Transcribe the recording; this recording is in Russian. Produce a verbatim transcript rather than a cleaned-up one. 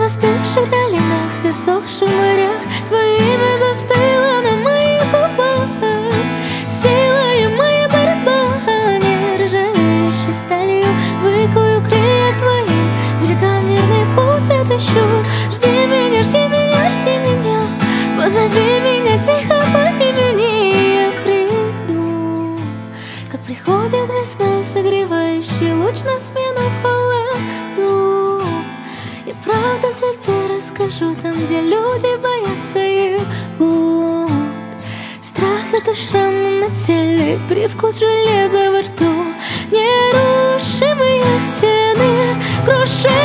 в остывших долинах и сохших морях твое имя застыло на моих губах. Сила и моя борьба, нержавеющей сталью выкую крылья твоим, берегам верный путь отыщу. Жди меня, жди меня, жди меня, позови меня тихо по имени, я приду. Как приходит весной согревающий луч на смену холоду, я правду тебе расскажу, там, где люди боятся его. Страх — это шрамы на теле, привкус железа во рту, нерушимые стены крушения.